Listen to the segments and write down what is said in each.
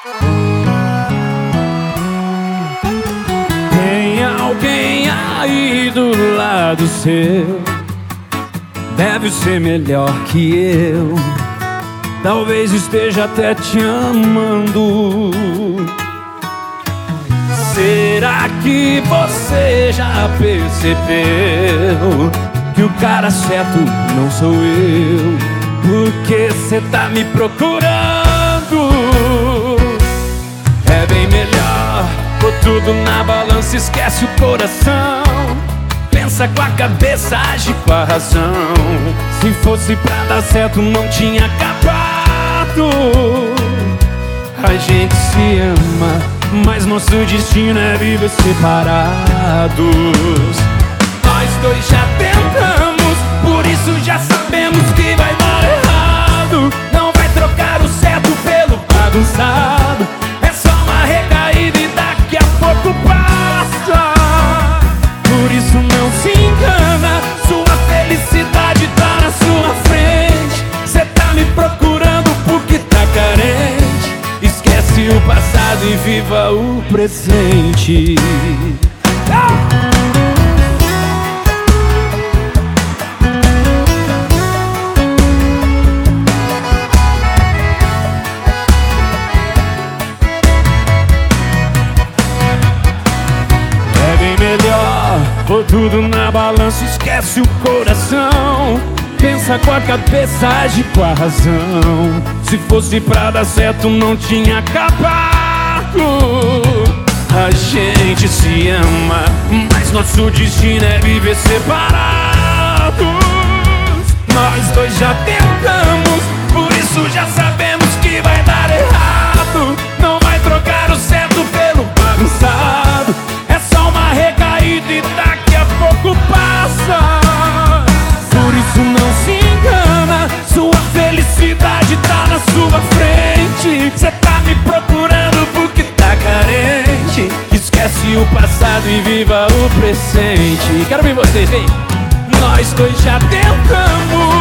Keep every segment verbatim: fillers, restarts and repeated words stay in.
Tem alguém aí do lado seu, deve ser melhor que eu, talvez esteja até te amando. Será que você já percebeu que o cara certo não sou eu? Porque cê tá me procurando. É bem melhor pôr tudo na balança, esquece o coração, pensa com a cabeça, age com a razão. Se fosse pra dar certo não tinha acabado. A gente se ama, mas nosso destino é viver separados. Nós dois já tentamos, por isso já sabemos que vai dar errado. Não vai trocar o certo pelo bagunçado, é só uma recaída e daqui a pouco passa. Por isso não se engana, sua felicidade tá na sua frente. Cê tá me procurando porque tá carente. Esquece o passado e viva o presente. Ah! É bem melhor pôr tudo na balança, esquece o coração, pensa com a cabeça, age com a razão. Se fosse pra dar certo não tinha acabado. A gente se ama, mas nosso destino é viver separados. Nós dois já tentamos, por isso já sabemos que vai dar errado. Não vai trocar o certo pelo bagunçado, é só uma recaída e daqui a pouco passa. Por isso não se engana, sua felicidade tá na sua frente. Cê tá me procurando porque tá carente. Esquece o passado e viva o presente. Quero ver vocês, vem! Nós dois já tentamos,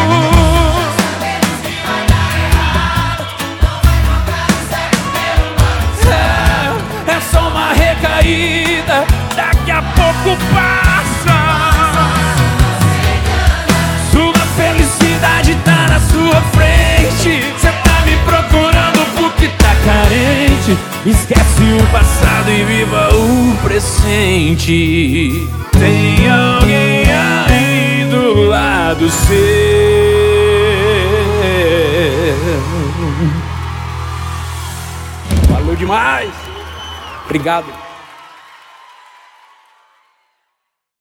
é, é só uma recaída, daqui a pouco passa. Sua felicidade tá na sua frente. Cê tá me procurando porque tá carente. Esquece o passado e viva o presente. Tem alguém aí do lado seu. Falou demais. Obrigado.